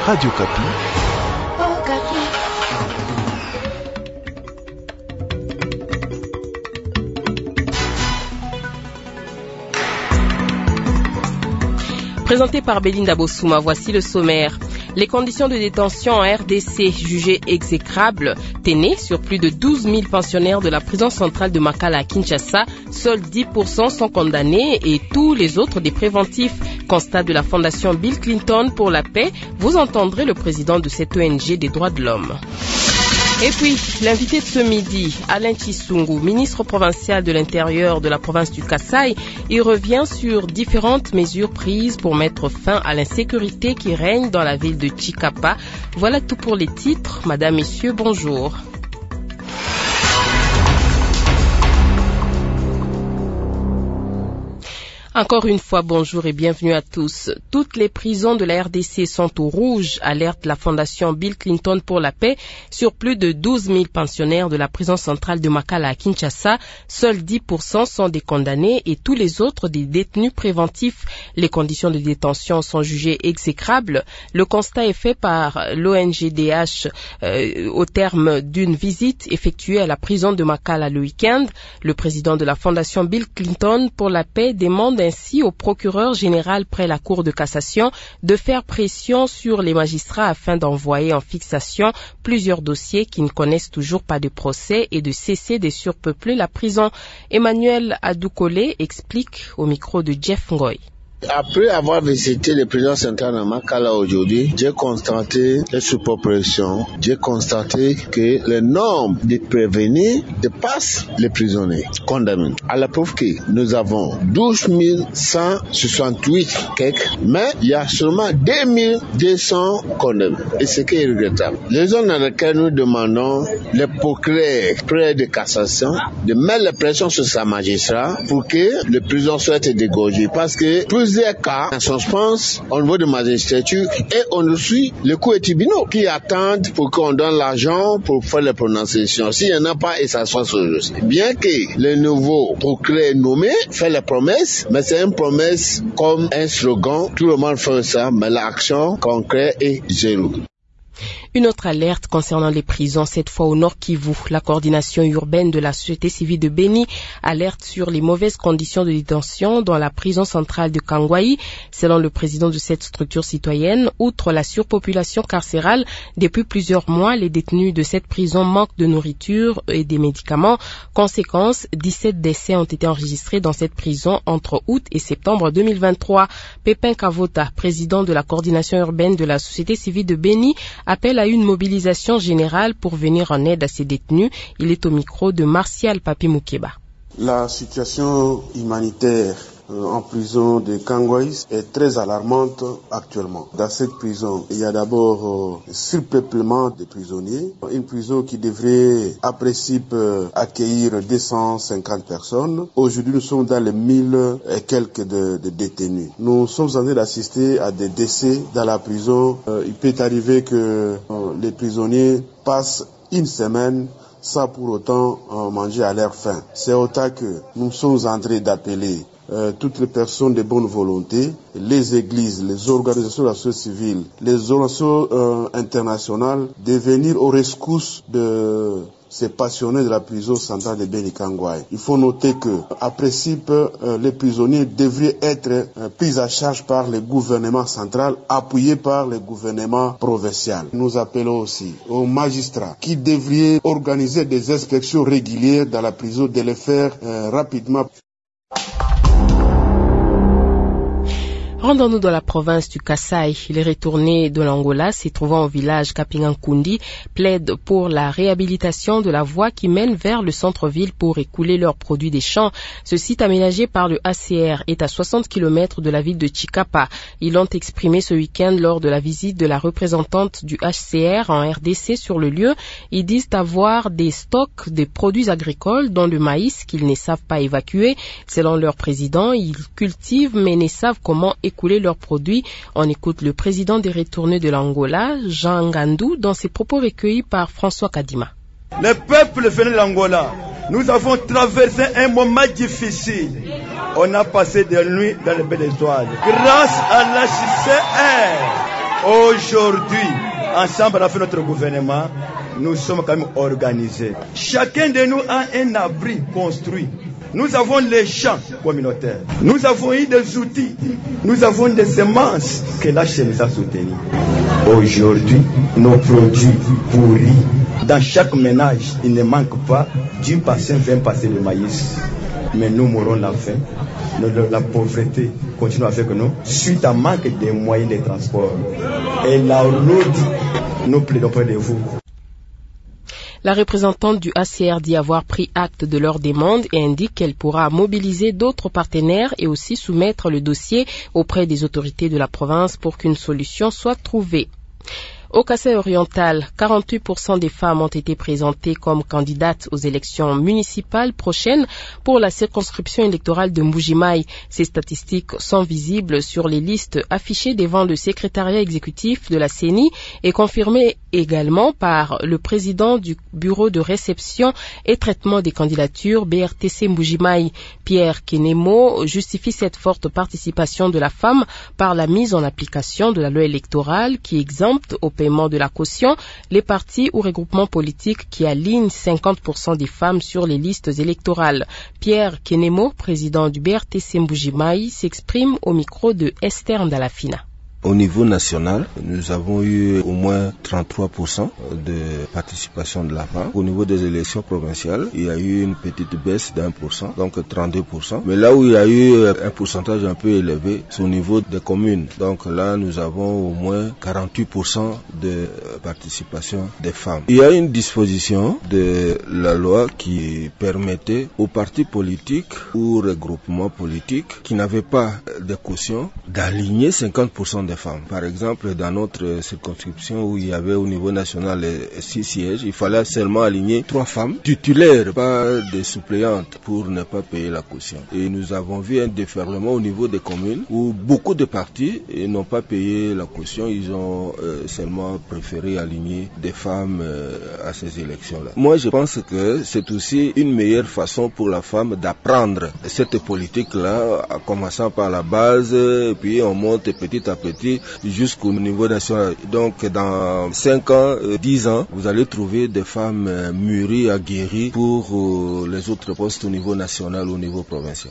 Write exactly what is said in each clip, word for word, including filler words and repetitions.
Radio Kapi. Oh, Kapi. Présenté par Belinda Bossouma, voici le sommaire. Les conditions de détention en R D C jugées exécrables tenaient sur plus de douze mille pensionnaires de la prison centrale de Makala à Kinshasa. Seuls dix pour cent sont condamnés et tous les autres des préventifs. Constat de la Fondation Bill Clinton pour la paix. Vous entendrez le président de cette O N G des droits de l'homme. Et puis, l'invité de ce midi, Alain Chisungu, ministre provincial de l'Intérieur de la province du Kasaï, il revient sur différentes mesures prises pour mettre fin à l'insécurité qui règne dans la ville de Chikapa. Voilà tout pour les titres. Madame, Messieurs, bonjour. Encore une fois, bonjour et bienvenue à tous. Toutes les prisons de la R D C sont au rouge, alerte la Fondation Bill Clinton pour la paix. Sur plus de douze mille pensionnaires de la prison centrale de Makala à Kinshasa, seuls dix pour cent sont des condamnés et tous les autres des détenus préventifs. Les conditions de détention sont jugées exécrables. Le constat est fait par l'O N G D H euh, au terme d'une visite effectuée à la prison de Makala le week-end. Le président de la Fondation Bill Clinton pour la paix demande ainsi au procureur général près la Cour de cassation de faire pression sur les magistrats afin d'envoyer en fixation plusieurs dossiers qui ne connaissent toujours pas de procès et de cesser de surpeupler la prison. Emmanuel Adoukole explique au micro de Jeff Ngoy. Après avoir visité les prisons centrales de Makala aujourd'hui, j'ai constaté les surpopulations, j'ai constaté que le nombre de prévenus dépasse les prisonniers condamnés. À la preuve que nous avons douze mille cent soixante-huit quelques, mais il y a seulement deux mille deux cents condamnés. Et ce qui est regrettable. Les zones dans lesquelles nous demandons les procureurs près de cassation de mettre la pression sur sa magistrat pour que les prisons soient dégorgées. Parce que plus des cas en suspense au niveau de magistrature et on suit les cours et tribunaux qui attendent pour qu'on donne l'argent pour faire les prononciations. S'il n'y en a pas, et ça soit sur juste. Bien que le nouveau procureur nommé fait les promesses, mais c'est une promesse comme un slogan. Tout le monde fait ça, mais l'action concrète est zéro. Une autre alerte concernant les prisons, cette fois au Nord Kivu. La coordination urbaine de la société civile de Beni alerte sur les mauvaises conditions de détention dans la prison centrale de Kangwaï. Selon le président de cette structure citoyenne, outre la surpopulation carcérale, depuis plusieurs mois, les détenus de cette prison manquent de nourriture et des médicaments. Conséquence, dix-sept décès ont été enregistrés dans cette prison entre août et septembre deux mille vingt-trois. Pépin Kavota, président de la coordination urbaine de la société civile de Beni, appelle à une mobilisation générale pour venir en aide à ces détenus. Il est au micro de Martial Papi Moukeba. La situation humanitaire euh, en prison de Kangwaï est très alarmante actuellement. Dans cette prison, il y a d'abord euh, surpeuplement des prisonniers. Une prison qui devrait, à principe, euh, accueillir deux cent cinquante personnes. Aujourd'hui, nous sommes dans les mille et quelques de, de détenus. Nous sommes en train d'assister à des décès dans la prison. Euh, il peut arriver que euh, les prisonniers passent une semaine sans pour autant euh, manger à leur faim. C'est autant que nous sommes en train d'appeler euh, toutes les personnes de bonne volonté, les églises, les organisations de la société civile, les organisations euh, internationales, de venir aux rescousse de ces passionnés de la prison centrale de Beni Kangwaï. Il faut noter que, à principe, euh, les prisonniers devraient être euh, pris à charge par le gouvernement central, appuyé par le gouvernement provincial. Nous appelons aussi aux magistrats qui devraient organiser des inspections régulières dans la prison, de les faire euh, rapidement. Rendons-nous dans la province du Kasaï. Les retournés de l'Angola, se trouvant au village Kapingankundi, plaident pour la réhabilitation de la voie qui mène vers le centre-ville pour écouler leurs produits des champs. Ce site aménagé par le H C R est à soixante kilomètres de la ville de Chikapa. Ils l'ont exprimé ce week-end lors de la visite de la représentante du H C R en R D C sur le lieu. Ils disent avoir des stocks de produits agricoles, dont le maïs, qu'ils ne savent pas évacuer. Selon leur président, ils cultivent mais ne savent comment écouler leurs produits. On écoute le président des retournés de l'Angola, Jean Ngandou, dans ses propos recueillis par François Kadima. Le peuple venu de l'Angola, nous avons traversé un moment difficile. On a passé des nuits dans les belles étoiles. Grâce à l'H C R, Aujourd'hui, ensemble avec notre gouvernement, nous sommes quand même organisés. Chacun de nous a un abri construit. Nous avons les champs communautaires. Nous avons eu des outils. Nous avons des semences que l'H C nous a soutenues. Aujourd'hui, nos produits pourris. Dans chaque ménage, il ne manque pas dix passés, vingt passés de maïs. Mais nous mourrons la faim. La pauvreté continue avec nous suite à manque de moyens de transport. Et la route, nous plaidons près de vous. La représentante du A C R dit avoir pris acte de leur demande et indique qu'elle pourra mobiliser d'autres partenaires et aussi soumettre le dossier auprès des autorités de la province pour qu'une solution soit trouvée. Au Kasaï oriental, quarante-huit pour cent des femmes ont été présentées comme candidates aux élections municipales prochaines pour la circonscription électorale de Mbuji-Mayi. Ces statistiques sont visibles sur les listes affichées devant le secrétariat exécutif de la C E N I et confirmées également par le président du bureau de réception et traitement des candidatures B R T C Mbuji-Mayi. Pierre Kenemo justifie cette forte participation de la femme par la mise en application de la loi électorale qui exempte au paiement de la caution les partis ou regroupements politiques qui alignent cinquante pour cent des femmes sur les listes électorales. Pierre Kenemo, président du B R T C Mbuji-Mayi, s'exprime au micro de Esther Ndalafina. Au niveau national, nous avons eu au moins trente-trois pour cent de participation de la femme. Au niveau des élections provinciales, il y a eu une petite baisse d'un pour cent, donc trente-deux pour cent. Mais là où il y a eu un pourcentage un peu élevé, c'est au niveau des communes. Donc là, nous avons au moins quarante-huit pour cent de participation des femmes. Il y a une disposition de la loi qui permettait aux partis politiques ou regroupements politiques qui n'avaient pas de caution d'aligner cinquante pour cent des femmes. Par exemple, dans notre circonscription où il y avait au niveau national six sièges, il fallait seulement aligner trois femmes titulaires, pas des suppléantes, pour ne pas payer la caution. Et nous avons vu un déferlement au niveau des communes où beaucoup de partis n'ont pas payé la caution, ils ont euh, seulement préféré aligner des femmes euh, à ces élections-là. Moi, je pense que c'est aussi une meilleure façon pour la femme d'apprendre cette politique-là, en commençant par la base, et puis on monte petit à petit jusqu'au niveau national. Donc dans cinq ans, dix ans, vous allez trouver des femmes mûries, aguerries pour les autres postes au niveau national, au niveau provincial.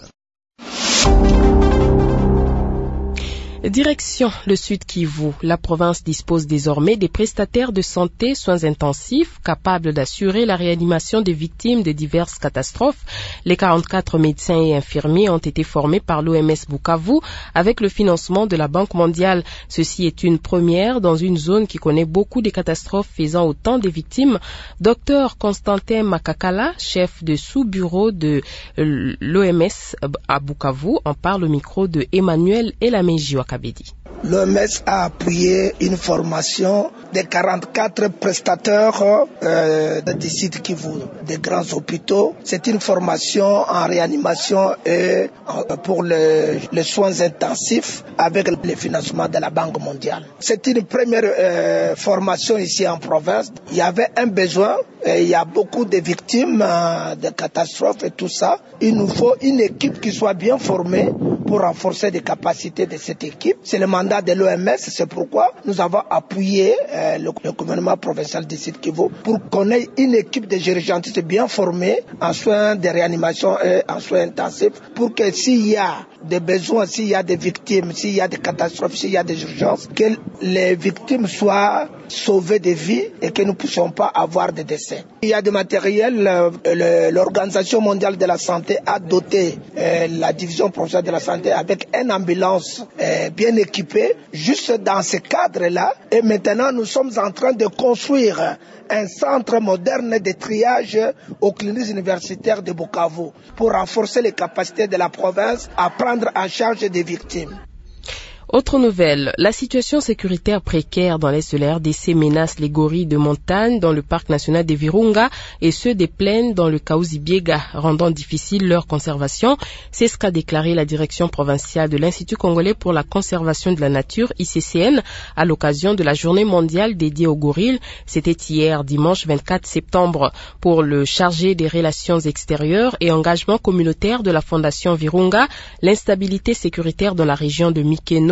Direction le Sud Kivu. La province dispose désormais des prestataires de santé, soins intensifs, capables d'assurer la réanimation des victimes de diverses catastrophes. Les quarante-quatre médecins et infirmiers ont été formés par l'O M S Bukavu avec le financement de la Banque mondiale. Ceci est une première dans une zone qui connaît beaucoup de catastrophes faisant autant de victimes. Docteur Constantin Makakala, chef de sous-bureau de l'O M S à Bukavu, en parle au micro de Emmanuel Elameji Wakabedi. L'O M S a appuyé une formation de quarante-quatre prestataires euh, du site Kivu, des grands hôpitaux. C'est une formation en réanimation et pour le, les soins intensifs avec le financement de la Banque mondiale. C'est une première euh, formation ici en province. Il y avait un besoin, et il y a beaucoup de victimes euh, de catastrophes et tout ça. Il nous faut une équipe qui soit bien formée pour renforcer les capacités de cette équipe. C'est le mandat de l'O M S, c'est pourquoi nous avons appuyé euh, le, le gouvernement provincial du Sud Kivu pour qu'on ait une équipe de gérégentistes bien formés en soins de réanimation et en soins intensifs pour que s'il y a des besoins, s'il y a des victimes, s'il y a des catastrophes, s'il y a des urgences, que les victimes soient sauvées de vies et que nous ne puissions pas avoir de décès. Il y a des matériels, euh, l'Organisation mondiale de la santé a doté euh, la division provinciale de la santé avec une ambulance euh, bien équipée, juste dans ce cadre-là. Et maintenant, nous sommes en train de construire un centre moderne de triage aux cliniques universitaires de Bukavu pour renforcer les capacités de la province à prendre en charge des victimes. Autre nouvelle, la situation sécuritaire précaire dans l'est de la R D C menace les gorilles de montagne dans le parc national des Virunga et ceux des plaines dans le Kaouzi-Biega, rendant difficile leur conservation. C'est ce qu'a déclaré la direction provinciale de l'Institut congolais pour la conservation de la nature, I C C N, à l'occasion de la journée mondiale dédiée aux gorilles. C'était hier, dimanche vingt-quatre septembre. Pour le chargé des relations extérieures et engagement communautaire de la Fondation Virunga, l'instabilité sécuritaire dans la région de Mikeno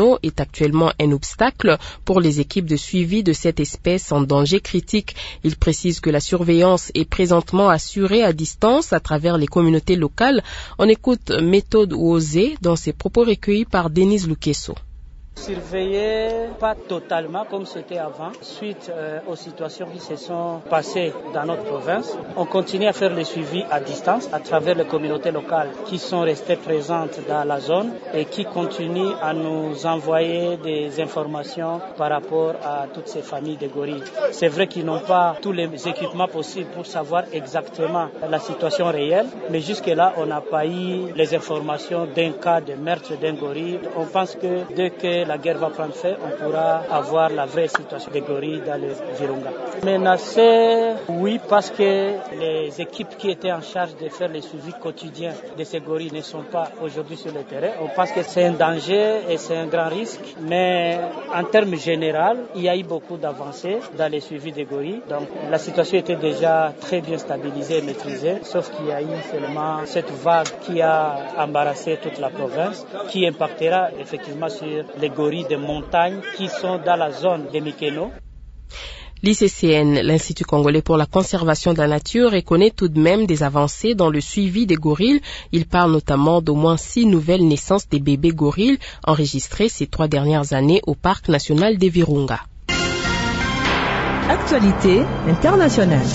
Mikeno est actuellement un obstacle pour les équipes de suivi de cette espèce en danger critique. Il précise que la surveillance est présentement assurée à distance à travers les communautés locales. On écoute Méthode Osé dans ses propos recueillis par Denise Lukeso. Surveiller pas totalement comme c'était avant, suite euh, aux situations qui se sont passées dans notre province. On continue à faire le suivi à distance à travers les communautés locales qui sont restées présentes dans la zone et qui continuent à nous envoyer des informations par rapport à toutes ces familles de gorilles. C'est vrai qu'ils n'ont pas tous les équipements possibles pour savoir exactement la situation réelle, mais jusque-là, on n'a pas eu les informations d'un cas de meurtre d'un gorille. On pense que dès que la guerre va prendre fin, on pourra avoir la vraie situation des gorilles dans le Virunga. Menacé, oui, parce que les équipes qui étaient en charge de faire les suivis quotidiens de ces gorilles ne sont pas aujourd'hui sur le terrain. On pense que c'est un danger et c'est un grand risque, mais en termes généraux, il y a eu beaucoup d'avancées dans les suivis des gorilles. Donc la situation était déjà très bien stabilisée et maîtrisée, sauf qu'il y a eu seulement cette vague qui a embarrassé toute la province, qui impactera effectivement sur les gorilles de montagne qui sont dans la zone de Mikeno. L'I C C N, l'Institut congolais pour la conservation de la nature, reconnaît tout de même des avancées dans le suivi des gorilles. Il parle notamment d'au moins six nouvelles naissances des bébés gorilles enregistrées ces trois dernières années au Parc national des Virunga. Actualité internationale.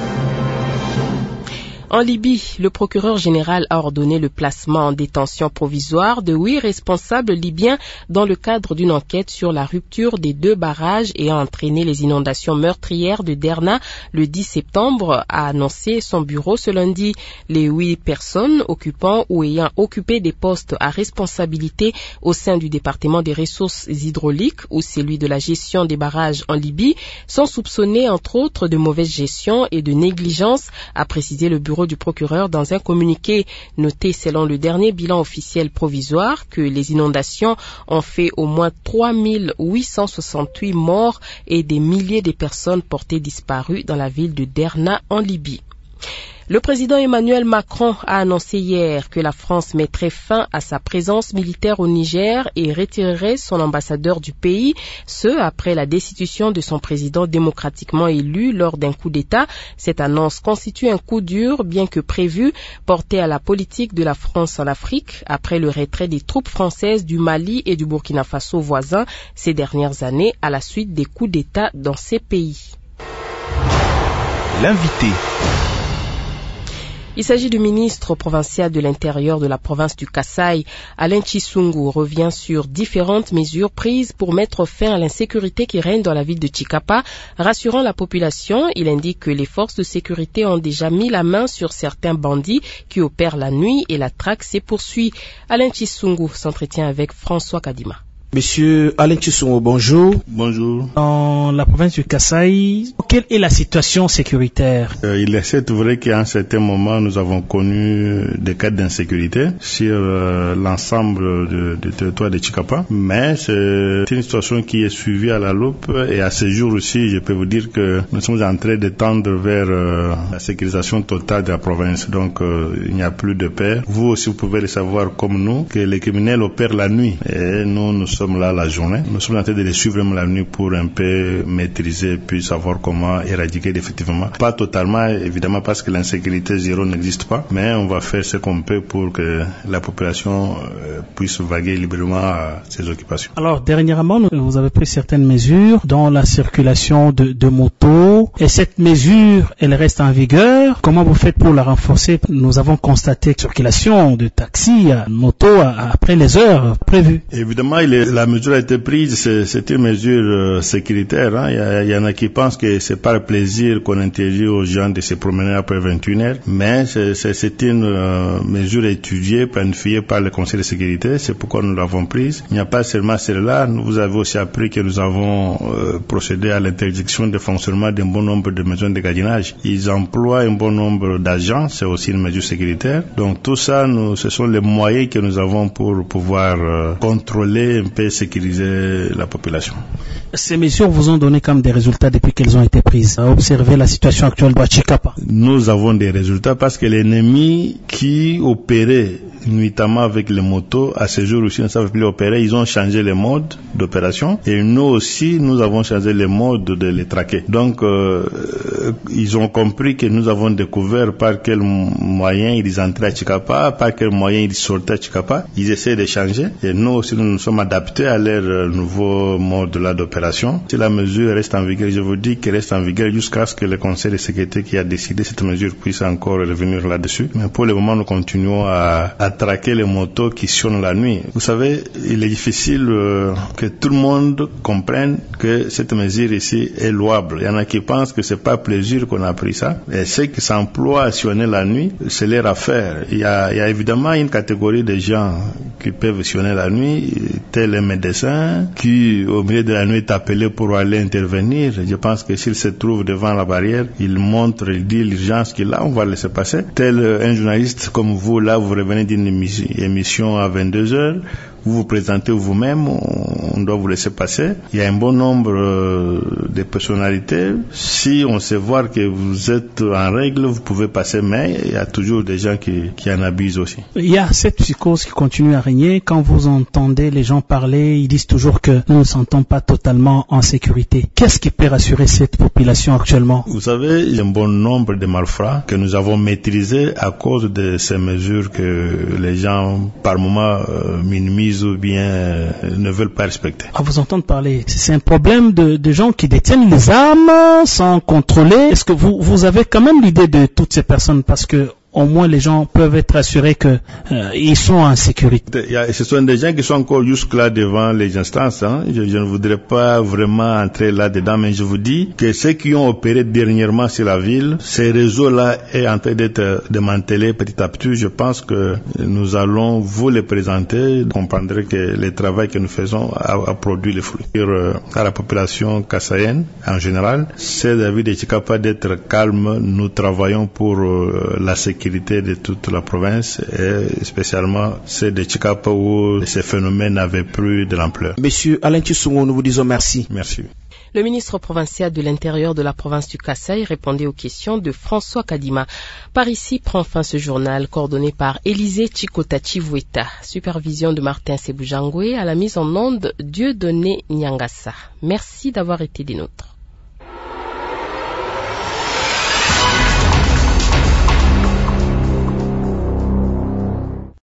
En Libye, le procureur général a ordonné le placement en détention provisoire de huit responsables libyens dans le cadre d'une enquête sur la rupture des deux barrages ayant entraîné les inondations meurtrières de Derna le dix septembre, a annoncé son bureau ce lundi. Les huit personnes occupant ou ayant occupé des postes à responsabilité au sein du département des ressources hydrauliques ou celui de la gestion des barrages en Libye sont soupçonnées entre autres de mauvaise gestion et de négligence, a précisé le bureau du procureur dans un communiqué. Noté selon le dernier bilan officiel provisoire que les inondations ont fait au moins trois mille huit cent soixante-huit morts et des milliers de personnes portées disparues dans la ville de Derna en Libye. Le président Emmanuel Macron a annoncé hier que la France mettrait fin à sa présence militaire au Niger et retirerait son ambassadeur du pays, ce après la destitution de son président démocratiquement élu lors d'un coup d'État. Cette annonce constitue un coup dur, bien que prévu, porté à la politique de la France en Afrique après le retrait des troupes françaises du Mali et du Burkina Faso voisins ces dernières années à la suite des coups d'État dans ces pays. L'invité. Il s'agit du ministre provincial de l'Intérieur de la province du Kasaï. Alain Chisungu revient sur différentes mesures prises pour mettre fin à l'insécurité qui règne dans la ville de Chikapa. Rassurant la population, il indique que les forces de sécurité ont déjà mis la main sur certains bandits qui opèrent la nuit et la traque se poursuit. Alain Chisungu s'entretient avec François Kadima. Monsieur Alain Chisungu, bonjour. Bonjour. Dans la province du Kasaï, quelle est la situation sécuritaire? euh, Il est certes vrai qu'à un certain moment, nous avons connu des cas d'insécurité sur euh, l'ensemble du territoire de Chikapa, mais c'est une situation qui est suivie à la loupe et à ce jour aussi, je peux vous dire que nous sommes en train de tendre vers euh, la sécurisation totale de la province. Donc, euh, il n'y a plus de paix. Vous aussi, vous pouvez le savoir comme nous, que les criminels opèrent la nuit et nous, nous sommes là la journée. Nous sommes en train de les suivre la nuit pour un peu maîtriser puis savoir comment éradiquer définitivement. Pas totalement, évidemment, parce que l'insécurité zéro n'existe pas, mais on va faire ce qu'on peut pour que la population puisse vaguer librement à ses occupations. Alors, dernièrement, vous avez pris certaines mesures dans la circulation de, de motos et cette mesure, elle reste en vigueur. Comment vous faites pour la renforcer? Nous avons constaté la circulation de taxis, motos après les heures prévues. Évidemment, il est, la mesure a été prise, c'est, c'est une mesure euh, sécuritaire. Hein. Il, y a, il y en a qui pensent que c'est par plaisir qu'on interdit aux gens de se promener après vingt et une heures, mais c'est, c'est, c'est une euh, mesure étudiée, planifiée par le Conseil de sécurité. C'est pourquoi nous l'avons prise. Il n'y a pas seulement celle-là. Vous avez aussi appris que nous avons euh, procédé à l'interdiction de fonctionnement d'un bon nombre de maisons de gardiennage. Ils emploient un bon nombre d'agents, c'est aussi une mesure sécuritaire. Donc tout ça, nous, ce sont les moyens que nous avons pour pouvoir euh, contrôler un peu sécuriser la population. Ces mesures vous ont donné comme des résultats depuis qu'elles ont été prises. Observez la situation actuelle de Chikapa. Nous avons des résultats parce que l'ennemi qui opérait nuitamment avec les motos. À ce jour aussi, ils ne savent plus opérer. Ils ont changé les modes d'opération et nous aussi, nous avons changé les modes de les traquer. Donc, euh, ils ont compris que nous avons découvert par quel moyen ils entraient à Chikapa, par quel moyen ils sortaient à Chikapa. Ils essaient de changer et nous aussi, nous nous sommes adaptés à leur nouveau mode là d'opération. Si la mesure reste en vigueur, je vous dis qu'elle reste en vigueur jusqu'à ce que le Conseil de sécurité qui a décidé cette mesure puisse encore revenir là-dessus. Mais pour le moment, nous continuons à, à traquer les motos qui sonnent la nuit. Vous savez, il est difficile euh, que tout le monde comprenne que cette mesure ici est louable. Il y en a qui pensent que c'est pas plaisir qu'on a pris ça. Et ceux qui s'emploient à sillonner la nuit, c'est leur affaire. Il y a, il y a évidemment une catégorie de gens qui peuvent sillonner la nuit, tels les médecins, qui au milieu de la nuit est appelé pour aller intervenir. Je pense que s'il se trouve devant la barrière, il montre, il dit l'urgence qu'il a, on va le laisser passer. Tel un journaliste comme vous, là, vous revenez d'une émission à vingt-deux heures, vous vous présentez vous-même, on doit vous laisser passer. Il y a un bon nombre euh, de personnalités. Si on sait voir que vous êtes en règle, vous pouvez passer, mais il y a toujours des gens qui, qui en abusent aussi. Il y a cette psychose qui continue à régner. Quand vous entendez les gens parler, ils disent toujours que nous ne nous sentons pas totalement en sécurité. Qu'est-ce qui peut rassurer cette population actuellement? Vous savez, il y a un bon nombre de malfrats que nous avons maîtrisés à cause de ces mesures que les gens, par moment, euh, minimisent ou bien euh, ne veulent pas respecter. À vous entendre parler, c'est un problème de, de gens qui détiennent les armes sans contrôler. Est-ce que vous, vous avez quand même l'idée de toutes ces personnes, parce que au moins les gens peuvent être assurés que euh, ils sont en sécurité. Il y a, ce sont des gens qui sont encore jusque-là devant les instances. Hein. Je, je ne voudrais pas vraiment entrer là-dedans, mais je vous dis que ceux qui ont opéré dernièrement sur la ville, ces réseaux-là est en train d'être démantelés petit à petit. Je pense que nous allons vous les présenter. Vous comprendrez que le travail que nous faisons a, a produit les fruits. Sur, euh, à la population kassaïenne en général, c'est la ville de Chikapa d'être calme. Nous travaillons pour euh, la sécurité de toute la province et spécialement c'est de Chikapa où ces phénomènes n'avaient plus de l'ampleur. Monsieur Alain Tissongo, nous vous disons merci. Merci. Le ministre provincial de l'Intérieur de la province du Kasaï répondait aux questions de François Kadima. Par ici prend fin ce journal coordonné par Élisée Chikotachi-Voueta. Supervision de Martin Sebujangwe, à la mise en onde Dieudonné Nyangassa. Merci d'avoir été des nôtres.